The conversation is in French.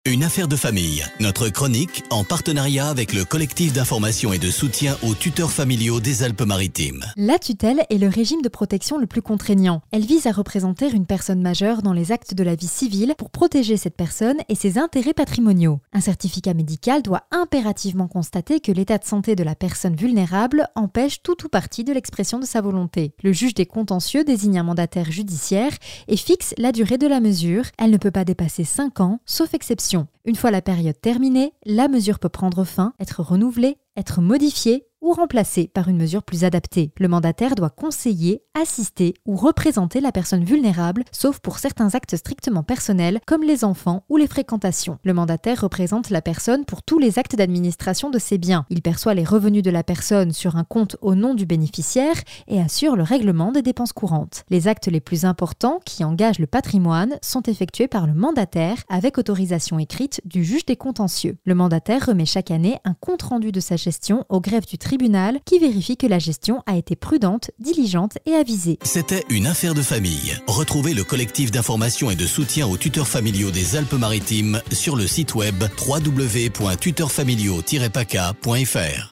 Une affaire de famille. Notre chronique en partenariat avec le collectif d'information et de soutien aux tuteurs familiaux des Alpes-Maritimes. La tutelle est le régime de protection le plus contraignant. Elle vise à représenter une personne majeure dans les actes de la vie civile pour protéger cette personne et ses intérêts patrimoniaux. Un certificat médical doit impérativement constater que l'état de santé de la personne vulnérable empêche tout ou partie de l'expression de sa volonté. Le juge des contentieux désigne un mandataire judiciaire et fixe la durée de la mesure. Elle ne peut pas dépasser 5 ans, sauf exception. Une fois la période terminée, la mesure peut prendre fin, être renouvelée, être modifiée ou remplacée par une mesure plus adaptée. Le mandataire doit conseiller, assister ou représenter la personne vulnérable, sauf pour certains actes strictement personnels, comme les enfants ou les fréquentations. Le mandataire représente la personne pour tous les actes d'administration de ses biens. Il perçoit les revenus de la personne sur un compte au nom du bénéficiaire et assure le règlement des dépenses courantes. Les actes les plus importants qui engagent le patrimoine sont effectués par le mandataire avec autorisation écrite du juge des contentieux. Le mandataire remet chaque année un compte-rendu de sa gestion au greffe du tribunal qui vérifie que la gestion a été prudente, diligente et avisée. C'était une affaire de famille. Retrouvez le collectif d'information et de soutien aux tuteurs familiaux des Alpes-Maritimes sur le site web www.tuteurfamiliaux-paca.fr.